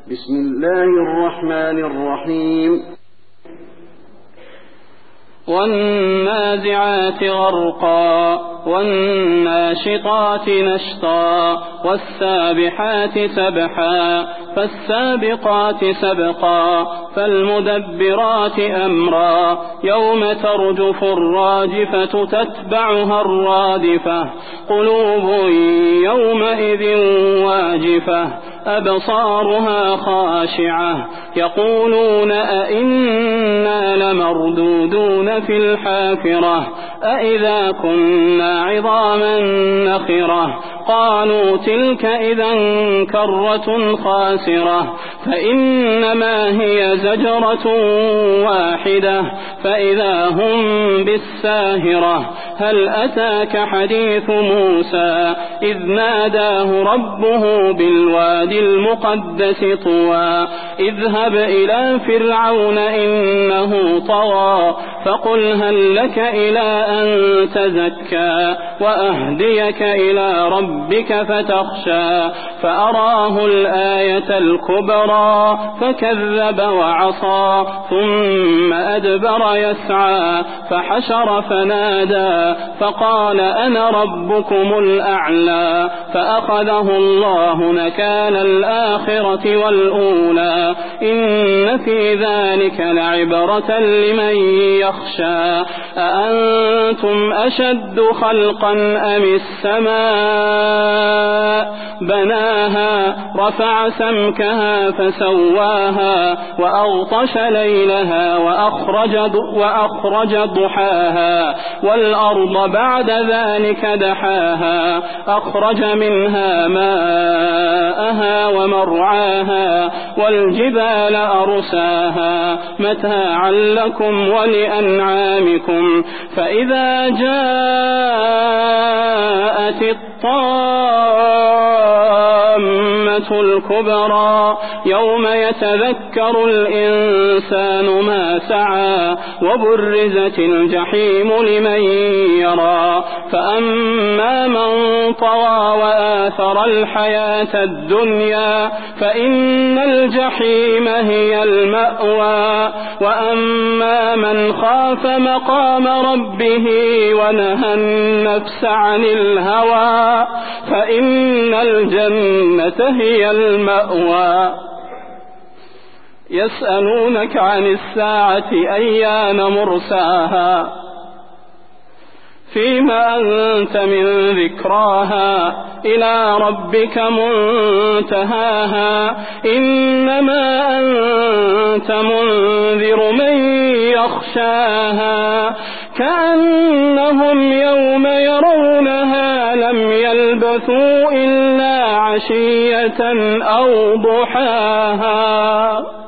بسم الله الرحمن الرحيم والنازعات غرقا والناشطات نشطا والسابحات سبحا فالسابقات سبقا فالمدبرات أمرا يوم ترجف الراجفة تتبعها الرادفة قلوب يومئذ واجفة أبصارها خاشعة يقولون أئنا لمردودون في الحافرة أئذا كنا عظاما نخرة قالوا تلك إذا كرة خاسرة فإنما هي زجرة واحدة فإذا هم بالساهرة هل أتاك حديث موسى إذ ناداه ربه بالوادي المقدس طوى اذهب إلى فرعون إنه طغى فقل هل لك إلى أن تزكى وأهديك إلى ربك فتخشى فأراه الآية الكبرى فكذب وعصى ثم أدبر يسعى فحشر فنادى فقال أنا ربكم الأعلى فأخذه الله نكال الآخرة والأولى إن في ذلك لعبرة لمن يخشى أأنتم أشد خلقا أم السماء بناها رفع سمكها فسواها وأغطش ليلها وأخرج ضحاها والأرض بعد ذلك دحاها أخرج منها ماءها ومرعاها والجبال أرساها متاعا لكم ولأنعامكم فإذا جاءت الطامة الكبرى يوم يتذكر الإنسان ما سعى وبرزت الجحيم لمن يرى فأما من طغى وآثر الحياة الدنيا فإن الجحيم هي المأوى وأما من خاف مقام ربه ونهى النفس عن الهوى فإن الجنة هي المأوى يسألونك عن الساعة أيان مرساها فيما أنت من ذكراها إلى ربك منتهاها إنما أنت منذر من يخشاها كأنهم يوم يرونها لم يلبثوا إلا عشية أو ضحاها.